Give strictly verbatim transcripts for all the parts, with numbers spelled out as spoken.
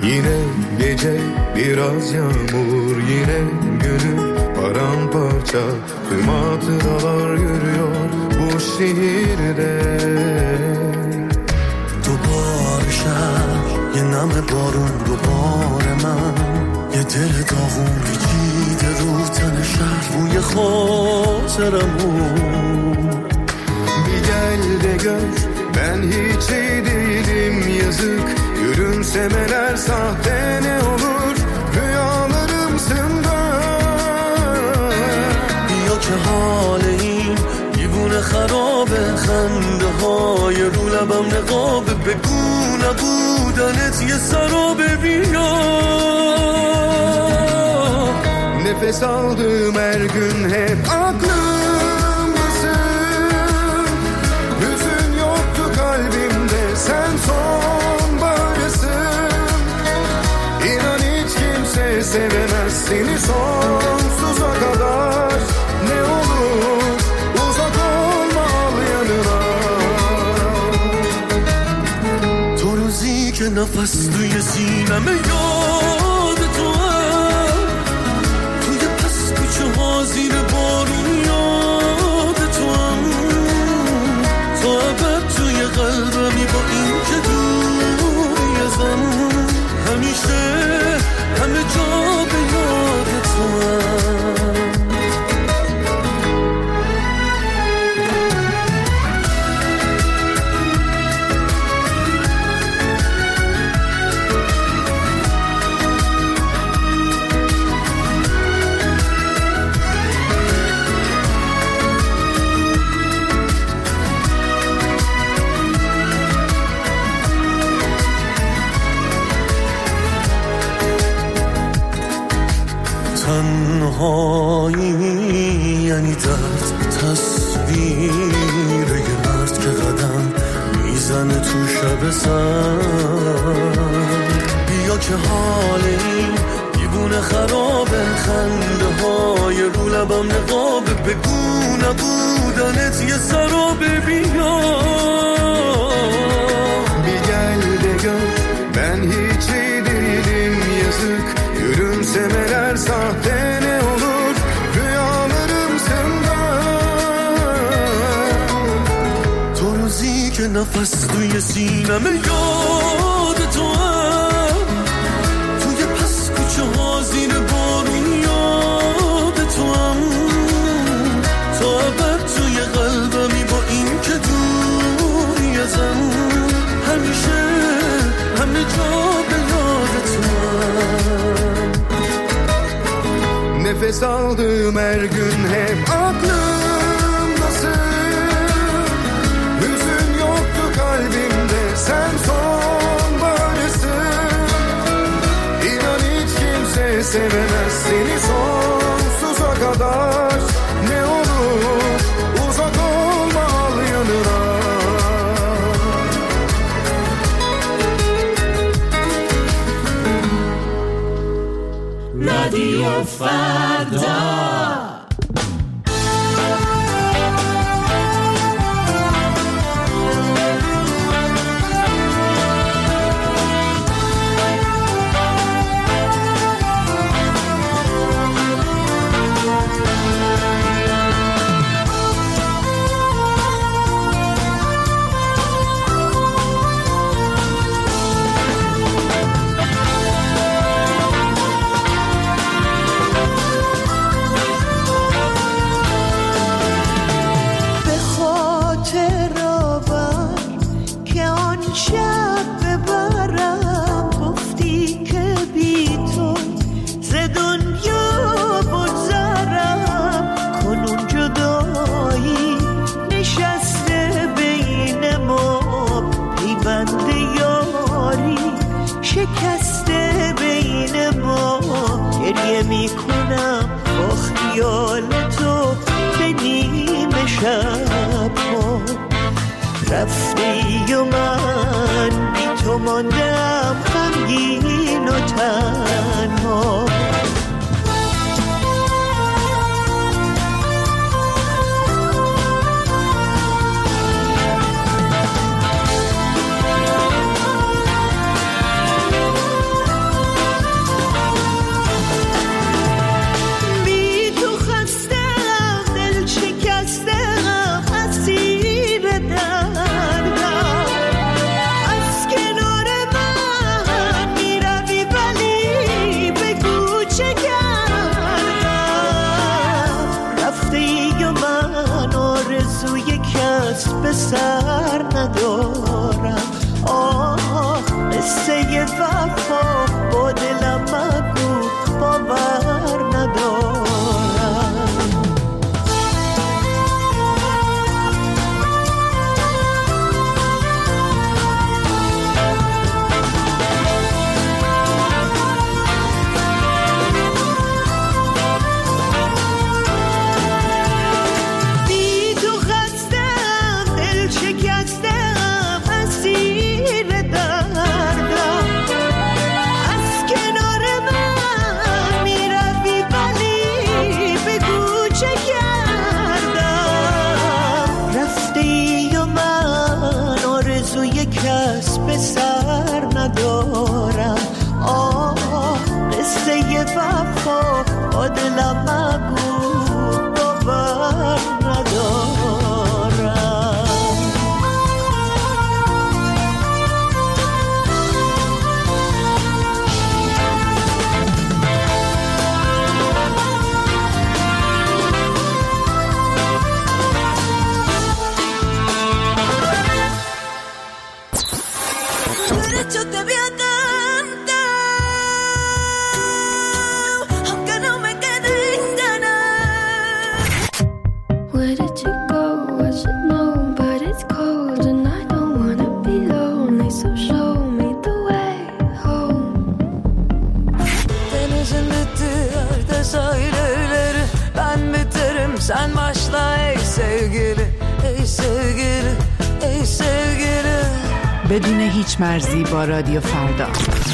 Yine gece biraz yağmur, yine gönül paramparça. Tüm hatıralar yürüyor bu şehirde. دوباره شهر یه نم بارون دوباره من یه دل داغون پیچیده رو تن شهر روی خاطرمون. Bir gel de gör ben hiç iyi değilim yazık. Gülümsemeler sahte ne olur rüyalarımsın da. بیا که حال این دیوونه خرابه خنده های رو لبم نقابه بگو نبودنت یه سرابه بیا. Nefes aldığım her gün hep aklımdasın. Hüzün yoktu kalbimde sen sonbaharsın. İnan hiç kimse sevemez seni sonsuza kadar. Ne olur uzak olma al yanına. تو روزی که نفس توی سینمه یاد تو هم توی پس کوچه ها زیر بارون یاد تو هم تا ابد توی قلبمی با این که دوری ازم همیشه همه جا به یاد تو هم. تنهایی یعنی درد تصویر یه مرد که قدم میزنه تو شب سر. بیا که حال این دیوونه خرابه خنده های رو لبم نقابه بگو نبودنت یه سرابه بیا. Bir gel de gör ben hiç iyi değilim yazık. Gülümsemeler sahte ne olur rüyalarımsın da. تو روزی که نفس توی سینمه یاد تو هم توی پس کوچه ها زیر بارون یاد تو هم تا ابد توی قلبمی با این که دوری ازم همیشه همه جا به یاد تو هم. Nefes aldığım her gün hep aklımdasın. Hüzün yoktu kalbimde sen sonbaharsın. İnan hiç kimse sevemez seni sonsuza kadar. Ne olur uzak olma al yanına. رادیو فردا شکسته بین ما گریه می کنم با خیال تو به نیمه شب ها رفتی و من بی تو ماندم غمگین و تنها قصه وفا با دلم مگو باور ندارم. وفا با دلم مگو باور ندارم. Yo te voy a cantar, aunque no me queden ganas. Where did you go? I should know, but it's cold and I don't wanna be lonely, so show me the way home. Denizin bittiği sahilleri, ben biterim sen başla ey sevgili, ey sevgili, ey sevgili. بدون هیچ مرزی با رادیو فردا.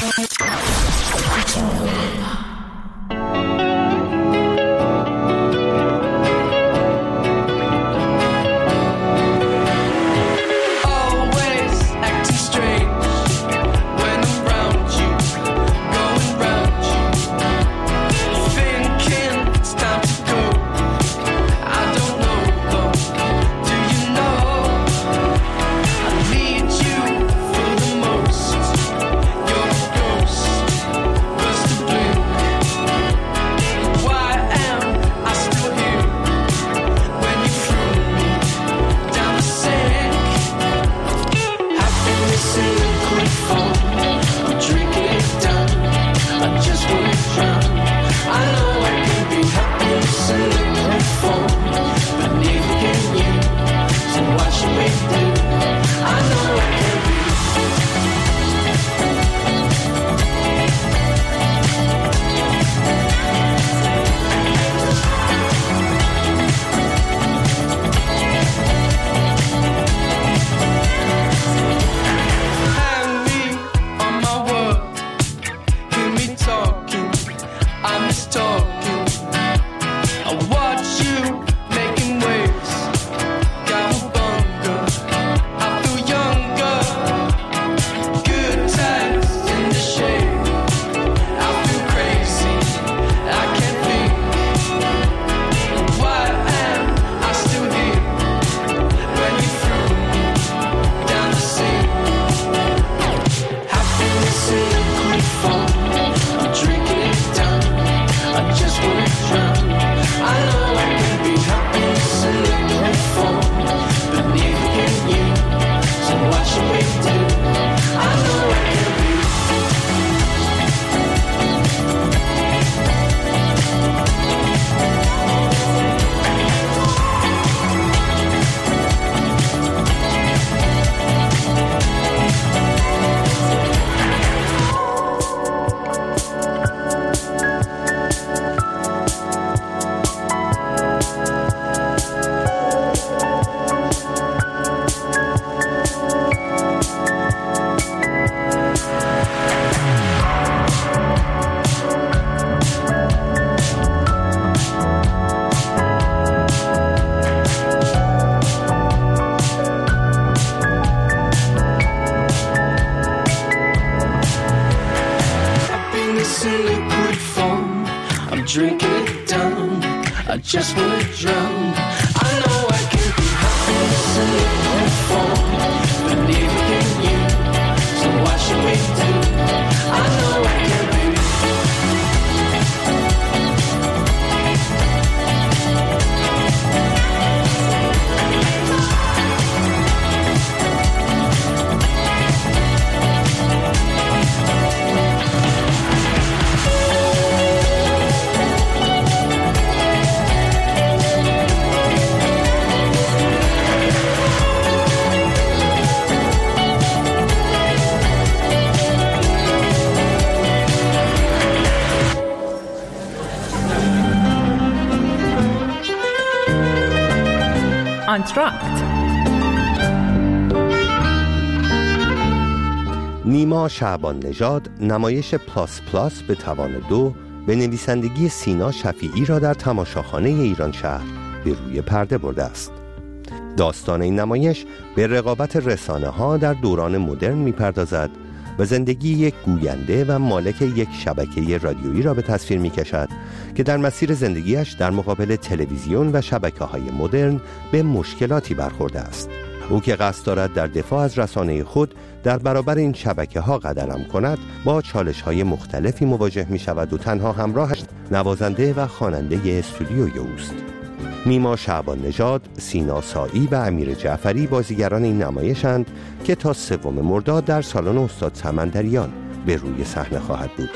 drinking it down. I just wanna drown. I know I can be happiness in liquid form, but neither can you. So what should we do? I know I can be. کانستراکت. نیما شعبان نژاد نمایش پلاس پلاس به توان دو به نویسندگی سینا شفیعی را در تماشاخانه ایران شهر به روی پرده برده است. داستان این نمایش به رقابت رسانه ها در دوران مدرن می‌پردازد و زندگی یک گوینده و مالک یک شبکه رادیویی را به تصویر می‌کشد که در مسیر زندگیش در مقابل تلویزیون و شبکه‌های مدرن به مشکلاتی برخورده است. او که قصد دارد در دفاع از رسانه خود در برابر این شبکه‌ها قدم کند، با چالش‌های مختلفی مواجه می‌شود و تنها همراهش نوازنده و خواننده استودیوی اوست. نیما شعبان نژاد، سینا سایی و امیر جعفری بازیگران این نمایشند که تا سوم مرداد در سالن استاد سمندریان به روی صحنه خواهد بود.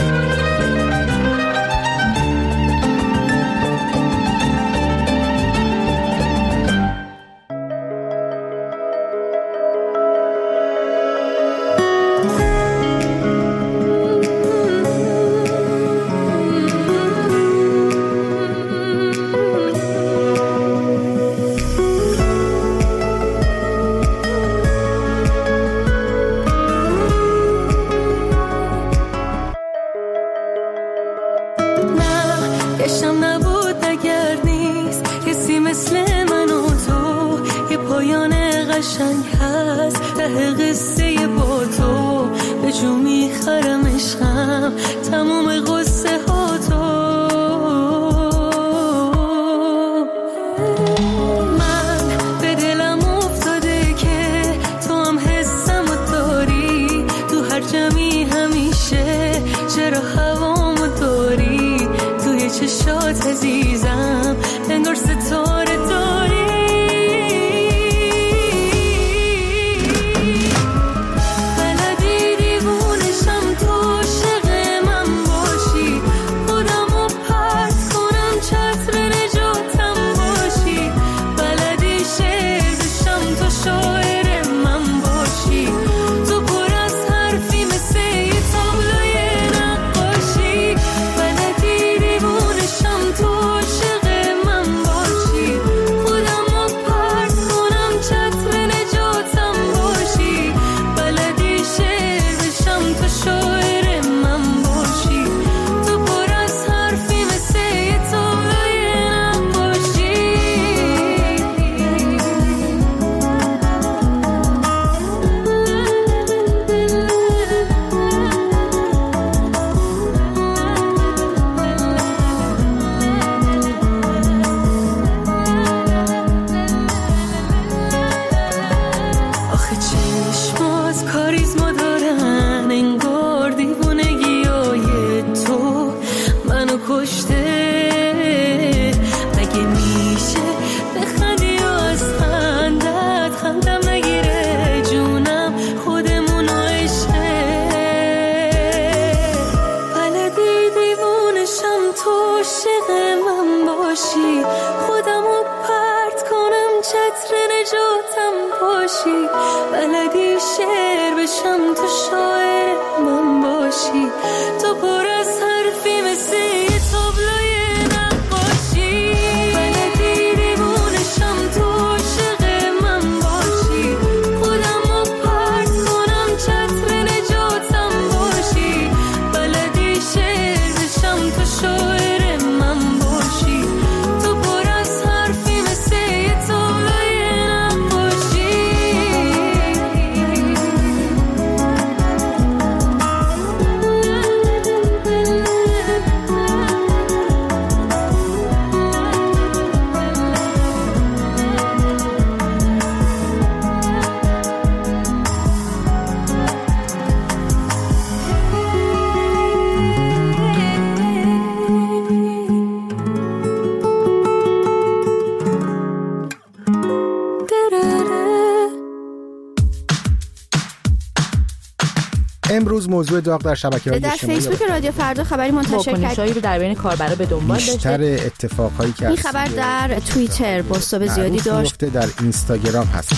امروز موضوع داغ در شبکه‌های اجتماعی در فیسبوک رادیو فردا خبری منتشر کرد. واکنش‌هایی رو در بین کاربرا به دنبال داشته. بیشتر اتفاقایی که این خبر در توییتر بوست‌های زیادی داشت. در اینستاگرام هست.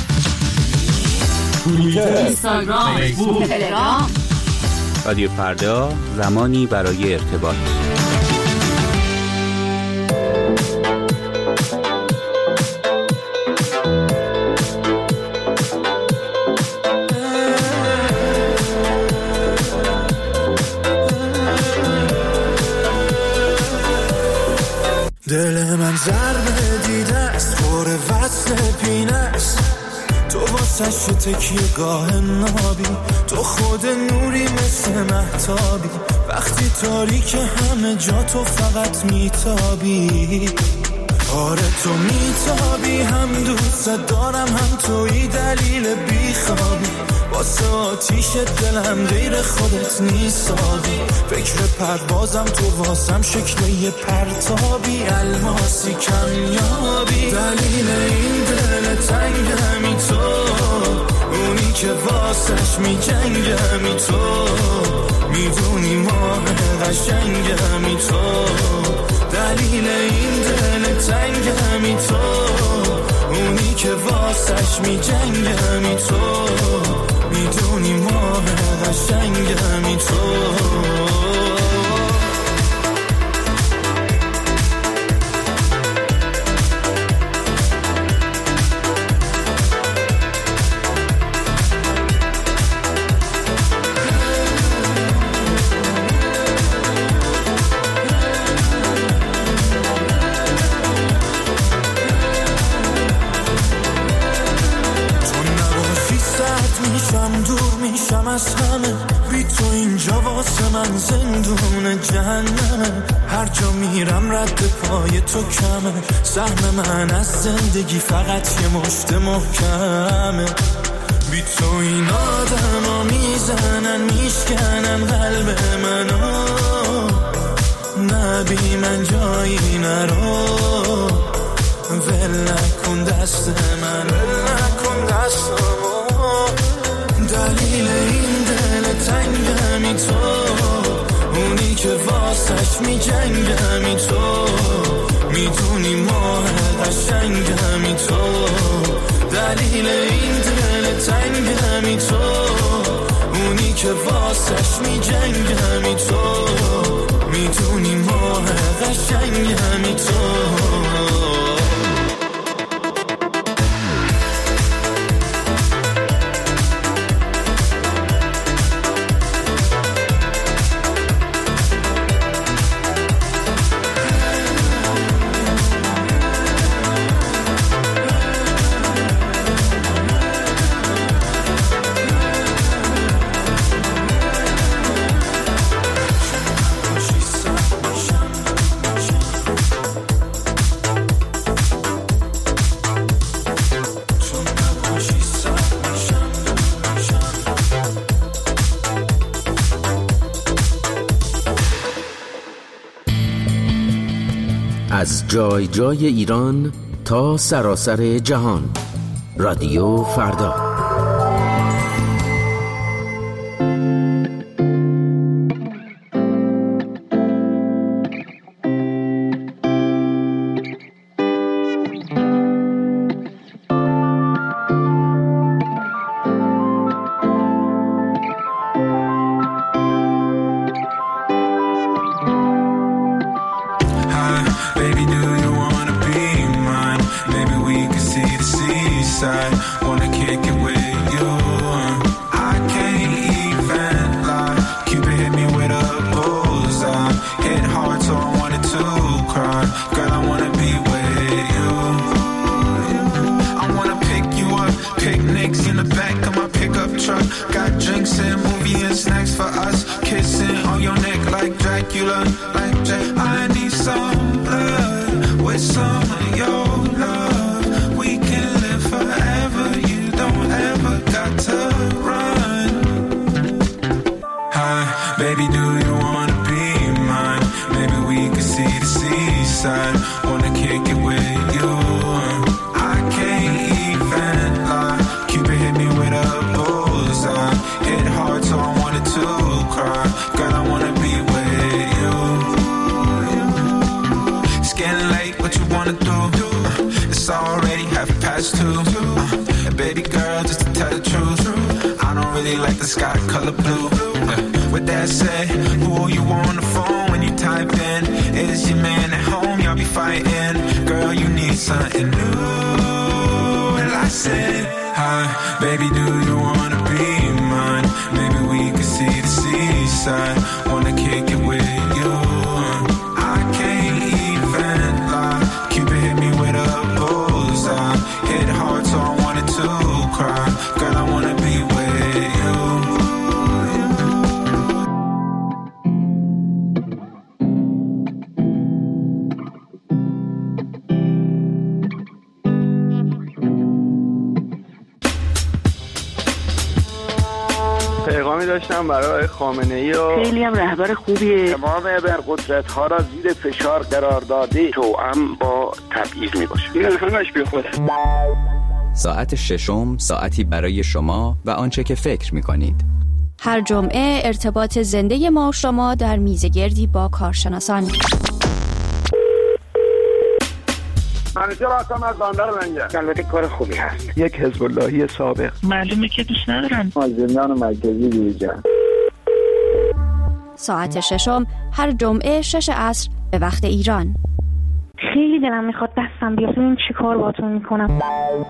توییتر، اینستاگرام، فیسبوک، تلگرام. رادیو فردا، زمانی برای ارتباط. تکیه گاه نابی، تو خود نوری مثل مهتابی، وقتی تاریک همه جا تو فقط میتابی. آره تو میتابی، هم دوست دارم هم توی دلیل بیخوابی، واسه آتیش دلم غیر خودت نیستابی. فکر پروازم تو واسم شکل یه پرتابی، الماسی کمیابی. دلیل این دل تنگمی تو، اونی که واسش می جنگمی تو، میدونی ماه قشنگمی تو. دلیل این دل تنگمی تو، اونی که واسش می جنگمی تو، میدونی ماه قشنگمی تو. از همه بی تو اینجا واسه من زندون جهنمه، هر جا میرم رد پای تو کمه، سهم من از زندگی فقط یه مشت محکمه. بی تو این آدم ها میزنن میشکنن قلب منو، نه بی من جایی نرو، ول نکن دست من، ول نکن دستمو. دلیل این دل تنگمی تو، اونی که واسش می جنگمی تو، میدونی ماه قشنگمی تو. دلیل این دل تنگمی تو، اونی که واسش می جنگمی تو، میدونی ماه قشنگمی تو. از جای جای ایران تا سراسر جهان، رادیو فردا. Girl, I want پیغامی داشتم برای خامنه‌ای و خیلی هم رهبر خوبیه. تمام ابرقدرت ها را زیر فشار قرار داده توأم با تبعیض میباشه. این همش بی خوده. ساعت ششم ساعتی برای شما و آنچه که فکر میکنید. هر جمعه ارتباط زنده ما و شما در میزگردی با کارشناسان. منیجر هستم از بندر لنگر. البته کار خوبی هست. یک حزب اللهی سابق. معلومه که دوست ندارن. از زندان مرکزی بیرون. ساعت ششم هر جمعه شش عصر به وقت ایران. خیلی دلم میخواد دستم بیاد ببینم چی کار باهاتون میکنم.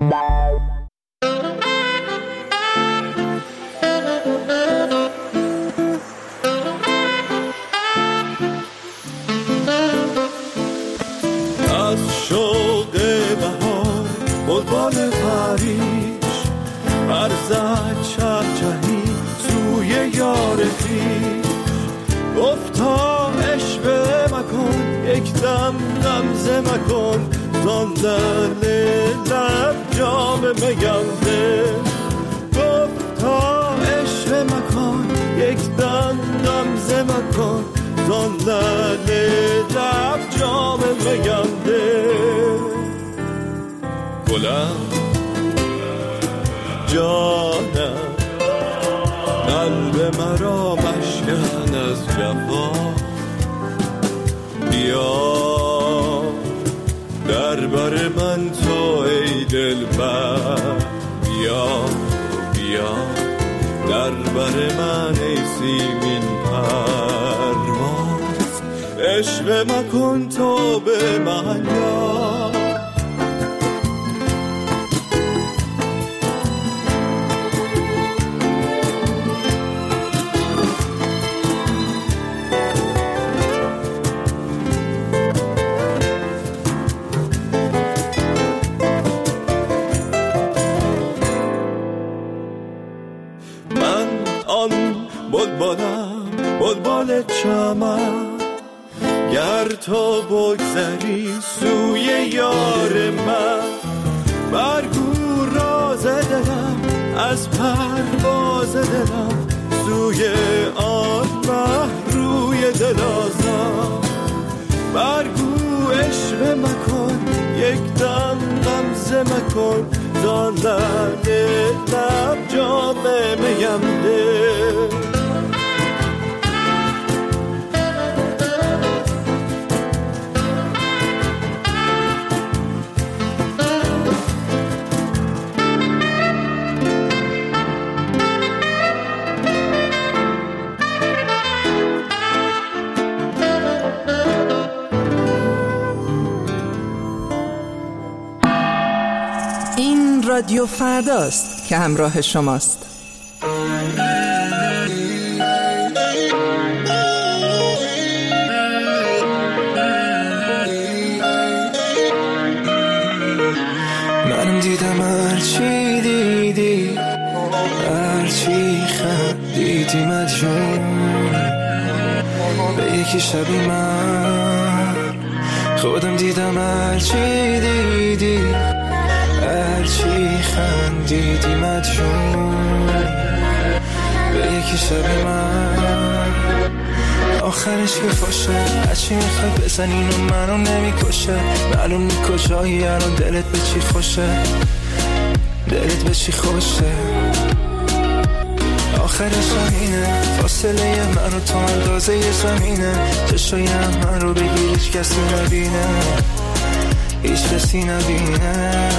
از شوق بهار بلبل پریش برزد چهچهی سوی یار خویش گفتا عشوه مکن یک دم غمزه مکن زان لعل لب جام میم ده گفتا عشوه مکن یک دم غمزه مکن زان لعل لب جام میم ده گلم جانم قلب مرا مشکن از جفا بیا در بر من تو ای دلبر بیا بیا در بر من ای سیمین پرواز عشوه مکن تو به من یا بلبلم بلبل چمن گر تو بگذری سوی یار من برگو راز دلم از پرواز دلم سوی آن مه روی دلازم برگو عشوه مکن یک دم غمزه مکن زان لعل لب جام میم ده رادیو فرداست که همراه شماست. منم دیدم هرچی دیدی هرچی خندیدی مدیون به یکی شبی من خودم دیدم هرچی دیدی هرچی خندیدی مدیون به یکی شبی من آخرش که فاشه هرچی میخوای بزن اینو منو نمیکشه معلوم نی کجایی الان دلت به چی خوشه دلت به چی خوشه آخرش همینه فاصله من و تو اندازه زمینه چشای هم من رو بگیر هیچ کسی نبینه هیچ کسی نبینه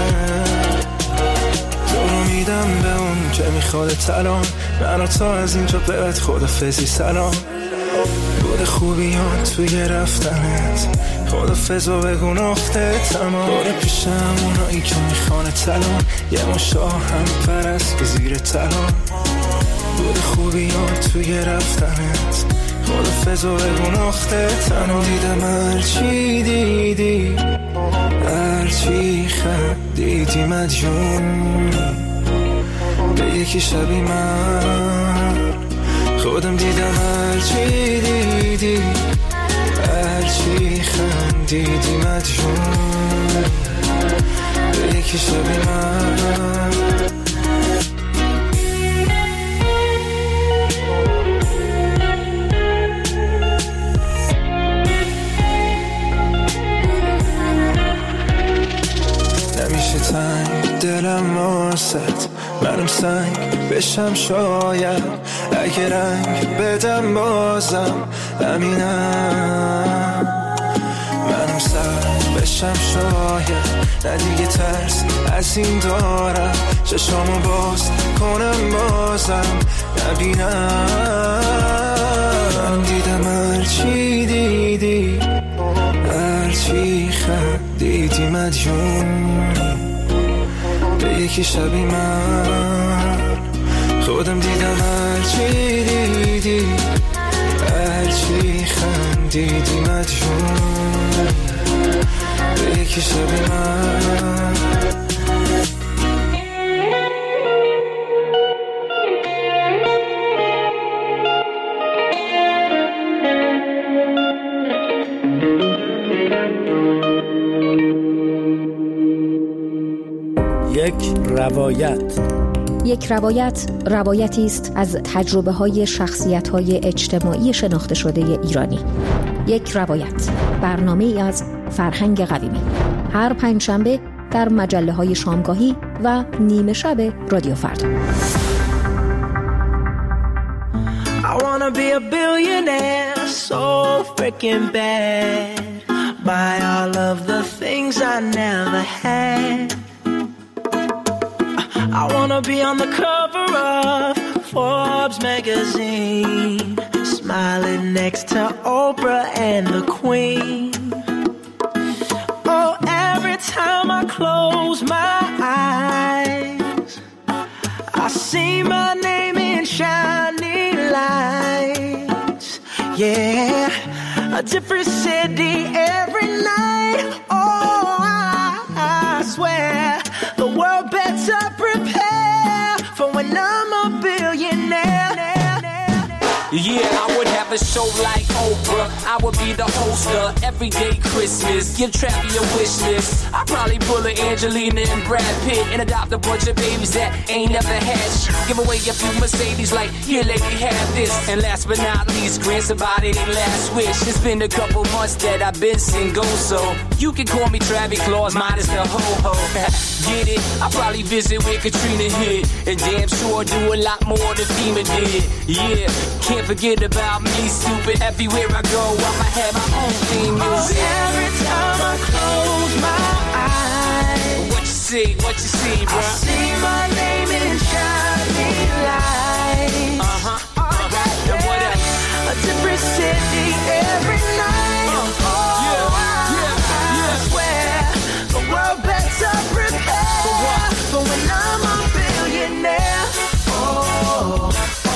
تو رو میدم به اون که میخواد الان من و تو از اینجا بعد خدافظی سلام بود خوبیان توی رفتنت خدافظ و بگو نقطه تمام باره پیشم اونایی که میخوانه تلان یه مشاه هم پرست که زیر تلان بود خوبیان توی رفتنت خدافظ و بگو نقطه تمام دیدم هرچی دیدی هرچی خندیدی مدیون به یکی شبی من خودم دیدم هرچی دیدی هرچی خندیدی مدیون به یکی شبی من بشم شاید اگه رنگ بدم بازم همینم منم سر بشم شاید نه دیگه ترس از این دارم چشامو باز کنم بازم نبینم من دیدم هرچی دیدی هرچی خندیدی مدیون به یکی شبی من خودم دیدم هرچی دیدی هرچی خندیدی مدیون به یکی شبی من یک روایت یک روایت روایتی است از تجربه های شخصیت های اجتماعی شناخته شده ایرانی. یک روایت، برنامه ای از فرهنگ قویمی، هر پنجشنبه در مجله های شامگاهی و نیمه شب رادیو فردا. I wanna be a billionaire so freaking bad, buy all of the things I never had. I wanna be on the cover of Forbes magazine, smiling next to Oprah and the Queen. Oh, every time I close my eyes, I see my name in shining lights. Yeah, a different city every night. Oh, I, I swear the world better prepare for when I'm a billionaire. Yeah, I would have a show like Oprah. I would be the host of Everyday Christmas. Give Travi a wish list. I'd probably pull a Angelina and Brad Pitt and adopt a bunch of babies that ain't never had shit. Give away a few Mercedes like, here lady, have this. And last but not least, grant somebody their last wish. It's been a couple months that I've been single, so you can call me Travi Claus minus the ho-ho. Get it? I'll probably visit where Katrina hit, and damn sure do a lot more than FEMA did. Yeah, can't forget about me, stupid. Everywhere I go, I'ma have my own theme music. Oh, every time I close my eyes, what you see, what you see, bro? I see my name in shining lights. Uh-huh, uh-huh. Yeah. And what else? A different city every night. Uh, oh, yeah, yeah, yeah. I swear the world better prepare for what? For when I'm a billionaire. Oh, oh,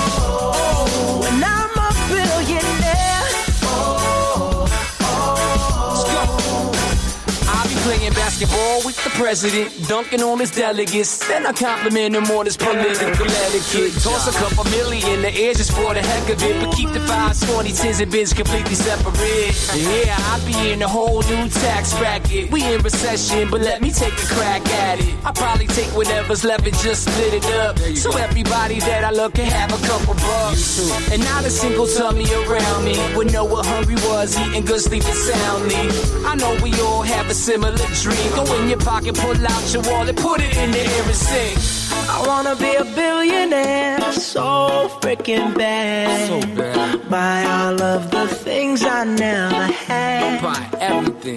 oh. When I'm a billionaire. Oh, oh. Let's go. I'll be playing basketball with the president, dunking on his delegates. Then I compliment him on his political etiquette. Toss a couple million, the air just for the heck of it. But keep the fives, twenty, tens, and bins completely separate. Yeah, I'll be in a whole new tax bracket. We in recession, but let me take a crack at it. I'll probably take whatever's left and just split it up, so everybody that I love can have a couple bucks. And not a single tummy around me would know what hungry was, eating good, sleeping soundly. I know we all have a similar dream. Go in your pocket, pull out your wallet, put it in the air and sing. I wanna be a billionaire so freaking bad, So bad. buy all of the things I never had. Buy everything.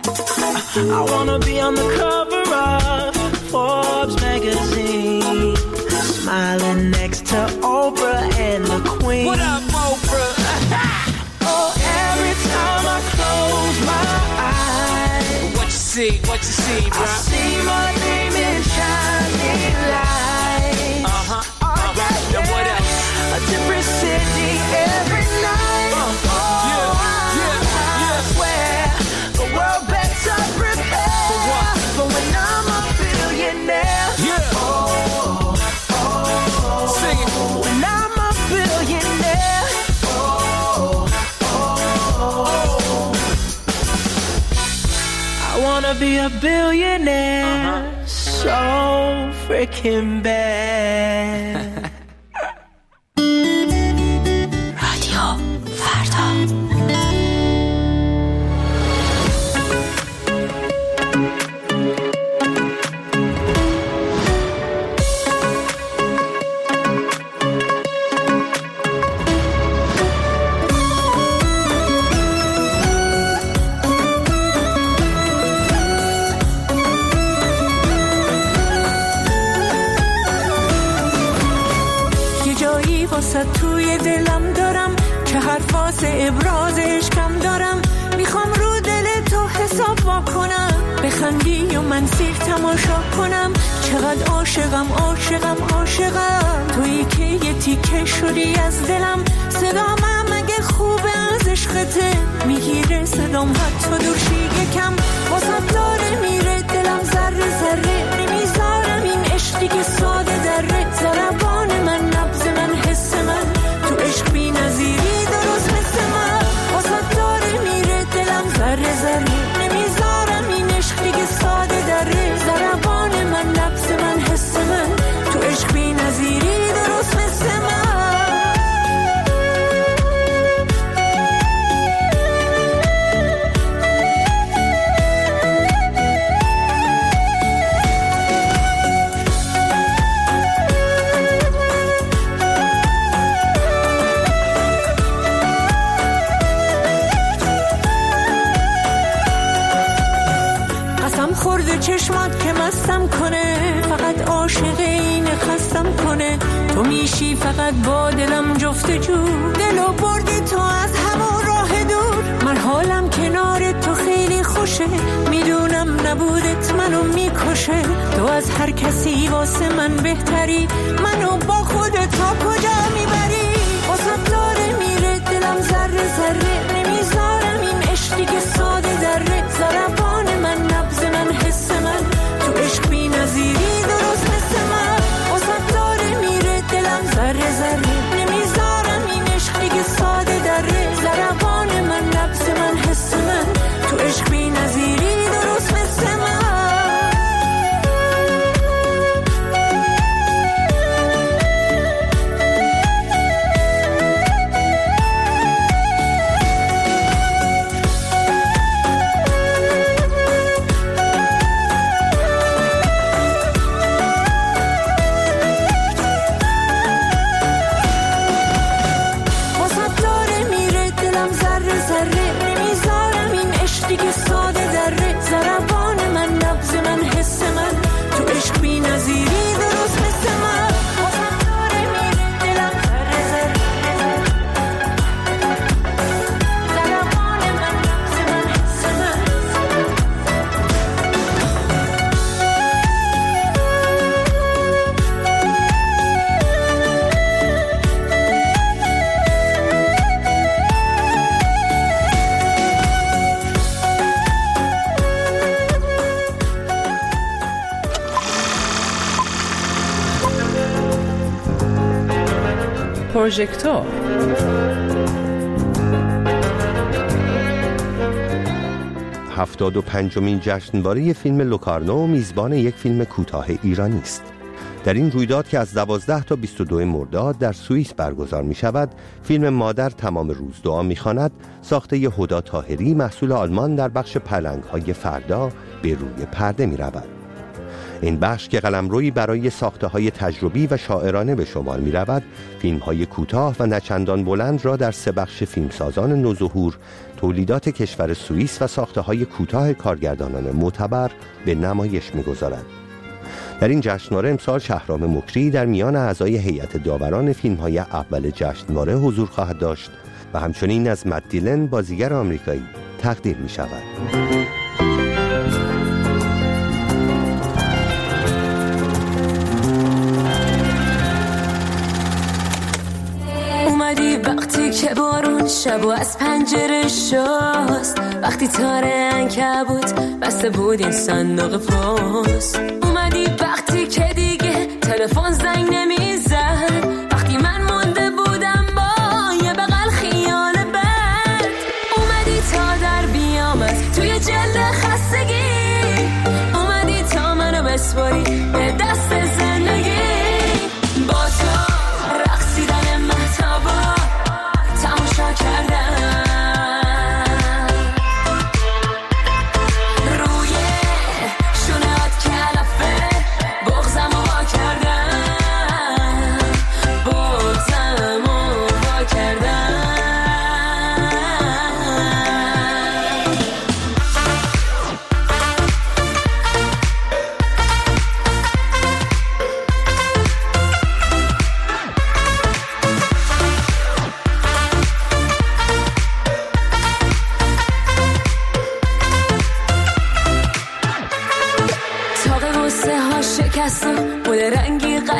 I wanna be on the cover of Forbes magazine, smiling next to Oprah and the Queen. What up, Oprah? Oh, every time I close my eyes, What you see, what you see, bro? I see my name in shining lights. Uh-huh, uh-huh. yeah, And what else? A different city every night. Uh, oh, yeah, yeah, I, yeah. I swear the world better prepare For what? for when I'm a billionaire. Yeah. Oh, oh, oh. Sing it. When I'm a billionaire. Oh, oh, oh. I wanna be a billionaire, uh-huh. so freaking bad. رادیو فردا. واسه توی دلم دارم که حرف واسه ابراز عشقم دارم. میخوام رو دل تو حساب وا کنم، بخندی و من سیر تماشا کنم. چقدر عاشقم عاشقم عاشقم تویی که یه تیکه شدی از دلم. صدام اگه خوبه از عشقته میگیره صدام حتی دورشی یکم. واسه داره میره دلم ذره ذره، نمیذارم این عشقی که ساده دره. ضربان من نبض من حس من تو عشق بی نظیری درست مثل من. واسه داره میره دلم ذره ذره، نمیذارم این عشقی که ساده دره. ضربان من نبض من حس من تو عشق بی نظیری درست مثل من. چشمات که مستم کنه، فقط عاشق اینه خستم کنه. تو میشی فقط با دلم جفت جو، دلو بردی تو از همون راه دور. من حالم کنار تو خیلی خوشه، میدونم نبودت منو میکشه. تو از هر کسی واسه من بهتری، منو با خودت تا کجا میبری. واسه داره میره دلم ذره ذره، نمیذارم این عشقی که ساده دره. ضربان من نبض من حس من تو عشق بی نظیری درست مثل من. واسه داره میره دلم ذره ذره، نمیذارم این عشقی که ساده دره. ضربان من نبض من حس من تو عشق بی نظیری درست مثل من. پروژکتور هفتاد و پنجمین جشنواره فیلم لوکارنو میزبان یک فیلم کوتاه ایرانی است. در این رویداد که از دوازده تا بیست و دو مرداد در سوئیس برگزار می شود، فیلم مادر تمام روز دعا می خواند ساخته ی هدی طاهری محصول آلمان در بخش پلنگ‌های فردا به روی پرده می رود. این بخش که قلمرویی برای ساخته های تجربی و شاعرانه به شمار می رود، فیلم های کوتاه و نچندان بلند را در سه بخش فیلمسازان نوظهور، تولیدات کشور سوئیس و ساخته های کوتاه کارگردانان معتبر به نمایش می گذارد. در این جشنواره امسال شهرام مکری در میان اعضای هیئت داوران فیلم های اول جشنواره حضور خواهد داشت و همچنین از مت دیلن بازیگر آمریکایی تقدیر می شود. وقتی که بارون شب و از پنجره شست، وقتی تاره عنکبوت بسته بود این صندوق پست. اومدی وقتی که دیگه تلفن زنگ نمیزد، وقتی من مونده بودم با یه بغل خیال بد. اومدی تا در بیامد توی جلد خستگی، اومدی تا منو بسپاری به دست زندگی. با تو رقصیدن مهتابا تماشا کردم، روی شونهات کلفه بغزم وا کردم.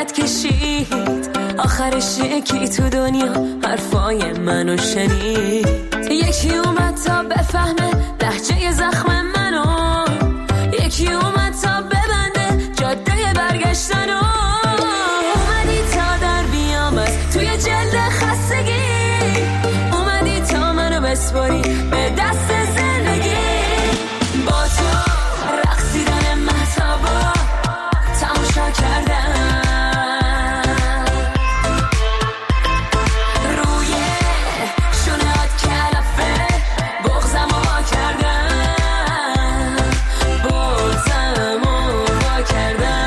خط کشید آخرش یکی تو دنیا حرفای منو شنید یکی اومد تا بفهمه لهجه زخم منو یکی اومد تا ببنده جاده برگشتنو اومدی تا در بیام از توی جلد خستگی اومدی تا منو بسپاری به دست زندگی با تو رقصیدن مهتابا تماشا کردم روی شونهات کلافه بغزم رو وا کردم بغزم رو وا کردم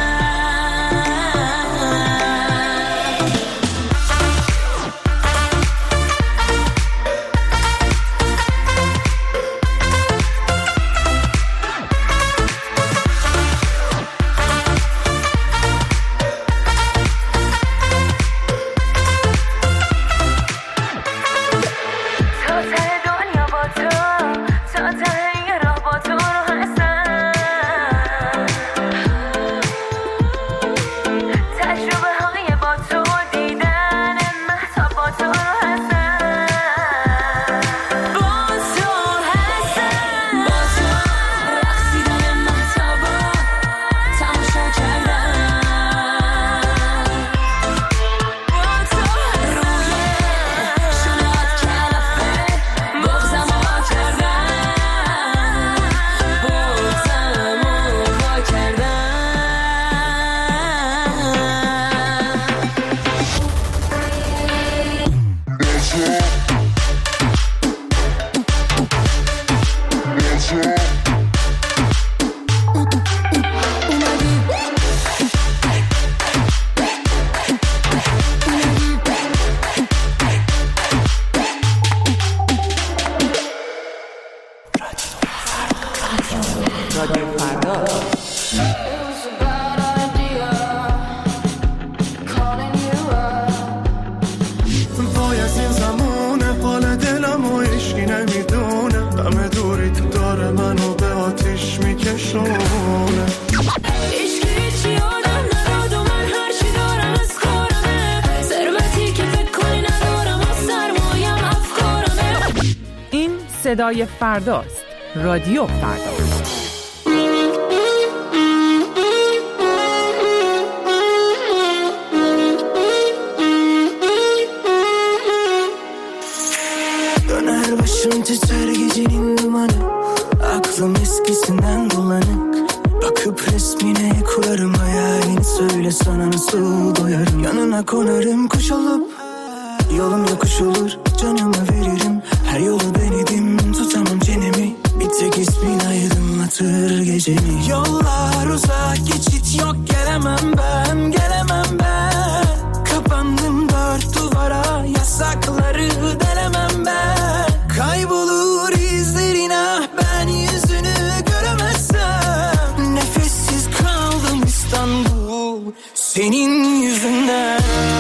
صدای فرداست. رادیو فردا. Döner başım titrer gecenin dumanı Aklım eskisinden bulanık Bakıp resmine kurarım hayalini Söyle sana nasıl doyarım Yanına konarım kuş olup Yolum yokuş olur canımı veririm Her yolu denedim tutamam çenemi Bir tek ismin aydınlatır gecemi Yollar uzak geçit yok gelemem ben Gelemem ben Kapandım dört duvara Yasakları delemem ben Kaybolur izlerin ah ben yüzünü göremezsem Nefessiz kaldım İstanbul Senin yüzünden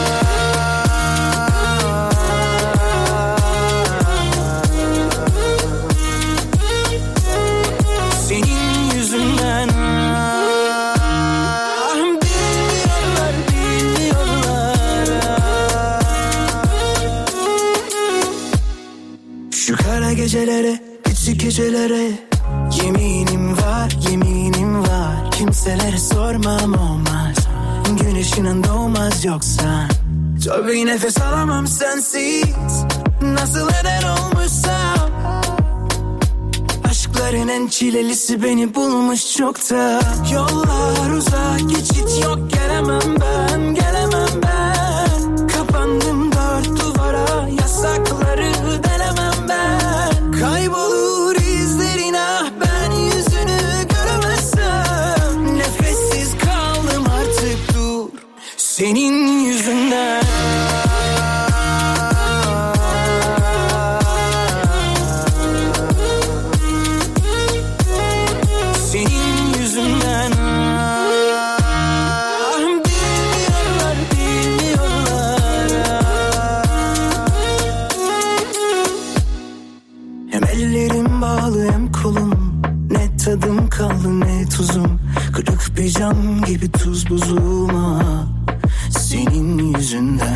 Gecelere, küçük gecelere Yeminim var, yeminim var Kimselere sormam olmaz Güneşinin doğmaz yoksa Çok bir nefes alamam sensiz Nasıl eder olmuşsam Aşkların en çilelisi beni bulmuş çokta Yollar uzak, geçit yok gelemem ben Gelemem ben Kapandım dört duvara Yasakları delemem ben Kaybolur izlerin ah ben yüzünü göremezsem Nefessiz kaldım artık dur Senin yüzünden Senin yüzünden Bilmiyorlar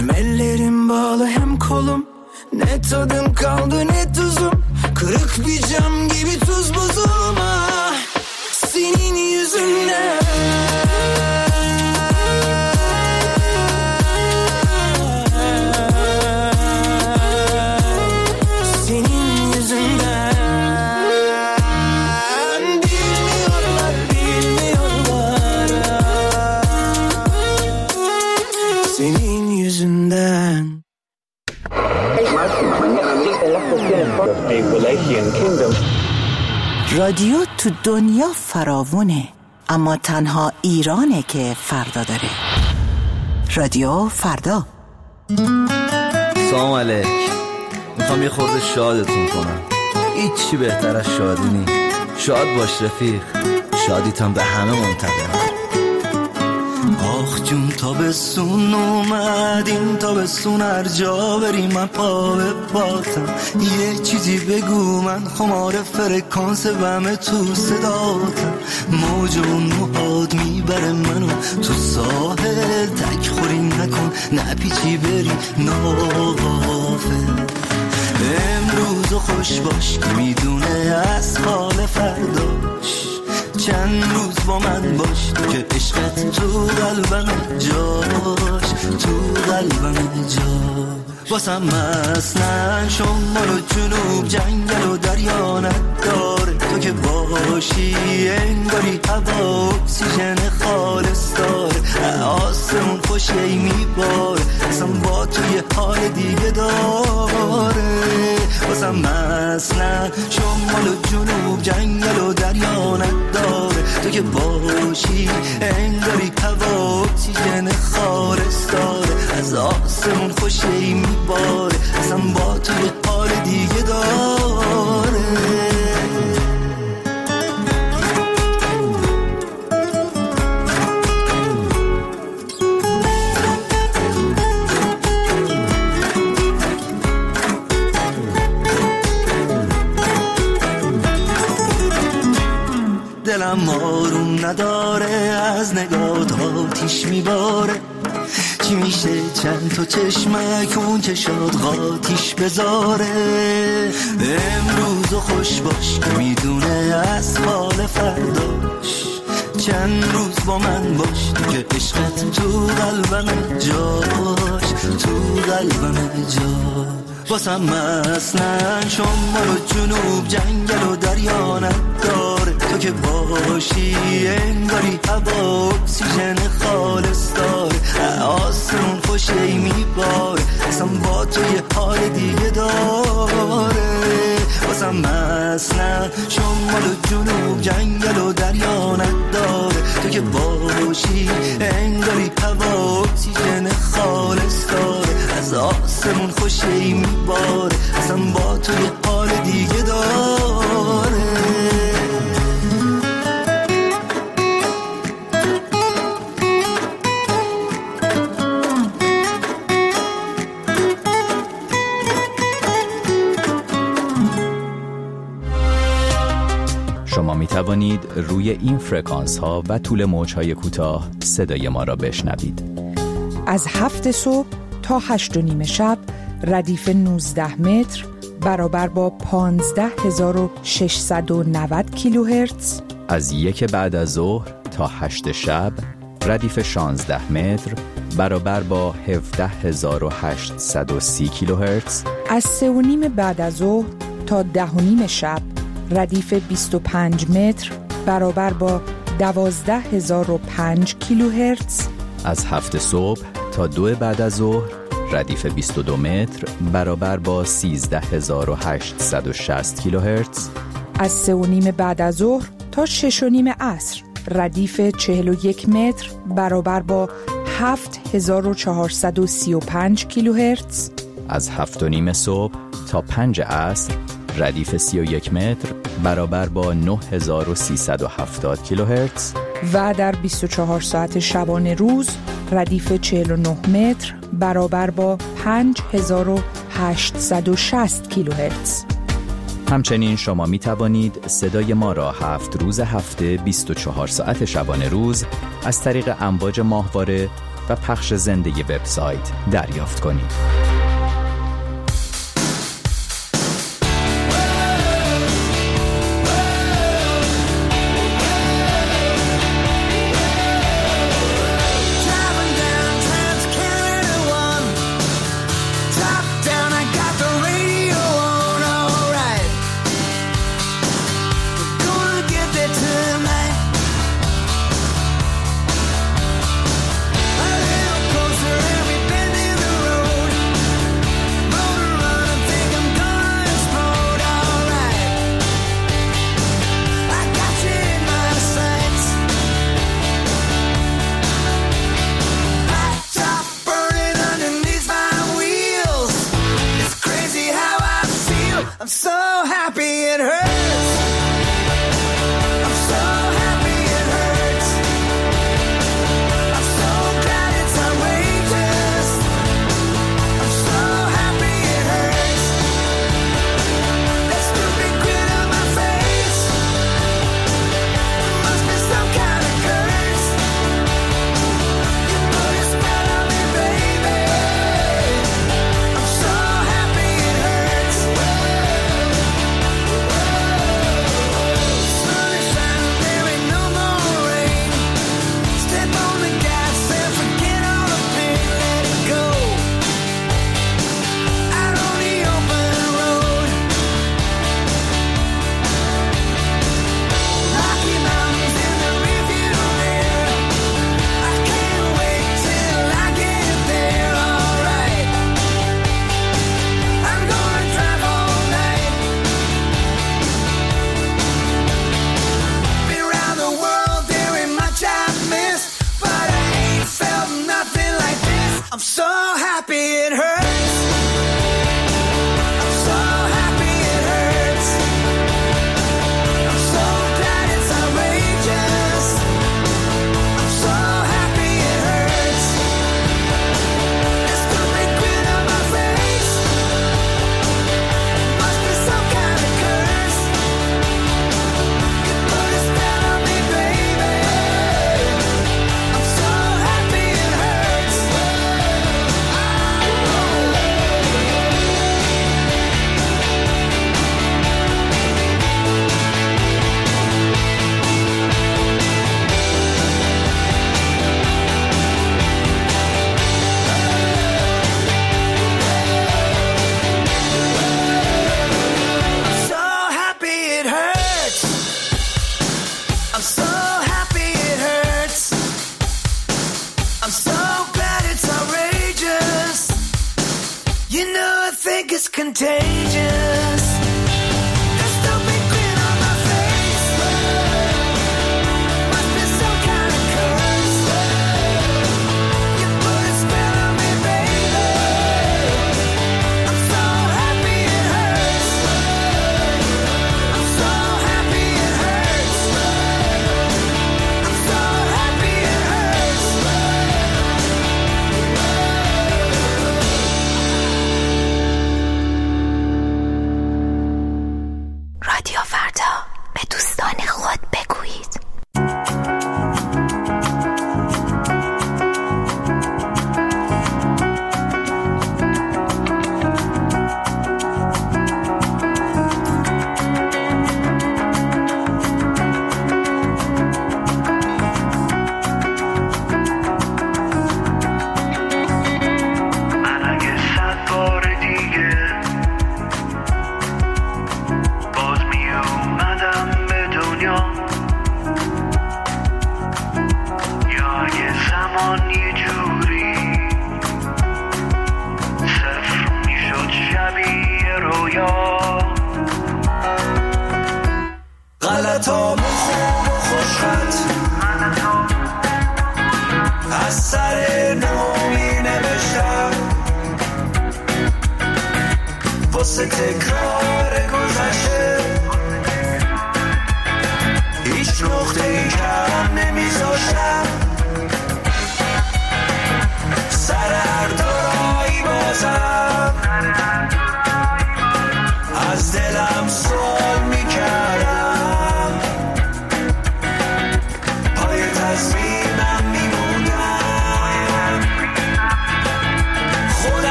Hem ellerim bağlı hem kolum, ne tadım kaldı ne tuzum. Kırık bir cam gibi tuz buzum. Ah, senin yüzünden. Senin yüzünden. Bilmiyorlar, bilmiyorlar. Senin yüzünden. رادیو تو دنیا فراوونه، اما تنها ایرانه که فردا داره. رادیو فردا. سلام علیک. میخوام یه خورده شادتون کنم. هیچی بهتر از شادی نی. شاد باش رفیق، شادیتان به همه منتقل. آخ جون تابستون اومد، این تابستون هر جا بریم من پا به پاتم. یه چیزی بگو من خمار فرکانس بمه تو صداتم. موجون موهاد میبره منو تو ساحل، تک خوری نکن نپیچی بری ناغافل. امروز خوش باش که میدونه از حال فرداش. چند روز با من باش که عشقت تو قلبم جاش، تو قلبم جاش. واسم مثلا شمال و جنوب جنگل و دریا نداره. تو که باشی انگاری هوا اکسیژن خالص داره. آسمون خوشی میباره، اصلا با تو یه حال دیگه داره. واسم مثلا شمال و جنوب جنگل و دریا نداره. تو که باشی انگاری هوا اکسیژن خالص داره. از آسمون خوشی میباره، اصلا با تو یه حال دیگه داره. دلم آروم نداره، از نگات آتیش میباره. چی میشه چند تا چشمک اون چشات قاتیش بذاره. امروز خوش باش که میدونه از حال فرداش. چند روز با من باش که عشقت تو قلبم جاش، تو قلبم جاش. واسم مثلا شمال و جنوب جنگل و دریا نداره. تو که باشی انگاری هوا اکسیژن خالص داره. آسمون خوشی میباره، اصلا با تو یه حال دیگه داره. واسم مثلا شمال و جنوب جنگل و دریا نداره. تو که باشی انگاری هوا اکسیژن خالص داره. از آسمون خوشی میباره، اصلا با تو یه حال دیگه داره. شما می توانید روی این فرکانس ها و طول موج های کوتاه صدای ما را بشنوید. از هفت صبح تا هشت و نیم شب ردیف نوزده متر برابر با پانزده هزار و ششصد و نود کیلوهرتز. از یک بعد از ظهر تا هشت شب ردیف شانزده متر برابر با هفده هزار و هشتصد و سی کیلوهرتز. از سه و نیم بعد از ظهر تا ده و نیم شب ردیف بیست و پنج متر برابر با دوازده هزار و پنج کیلوهرتز. از هفت صبح تا دو بعد از ظهر ردیف بیست و دو متر برابر با سیزده هزار و هشتصد و شصت کیلوهرتز. از سه و نیم بعد از ظهر تا شش و نیم عصر ردیف چهل و یک متر برابر با هفت هزار و چهارصد و سی و پنج کیلوهرتز. از هفت و نیم صبح تا پنج عصر ردیف سی و یک متر برابر با نه هزار و سیصد و هفتاد کیلوهرتز. و در بیست و چهار ساعت شبانه روز ردیف چهل و نه متر برابر با پنج هزار و هشتصد و شصت کیلوهرتز. همچنین شما می توانید صدای ما را هفت روز هفته بیست و چهار ساعت شبانه روز از طریق امواج ماهواره و پخش زنده وبسایت دریافت کنید.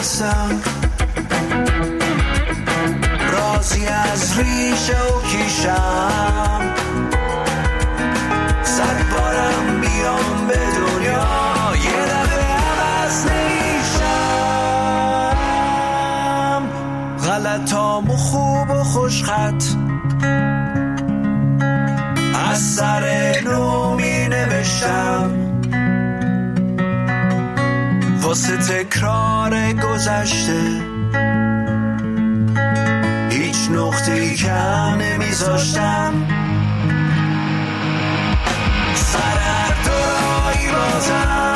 هستم، رازی از ریشه و کیشم، صد بارم بیام به دنیا یه دفعه عوض نمیشم. غلطامو خوب و خوشخط از سر نو می نوشتم، واسه تکرار گذشته هیچ نقطه‌ای کم نمیذاشتم. سر هر دورایی بازم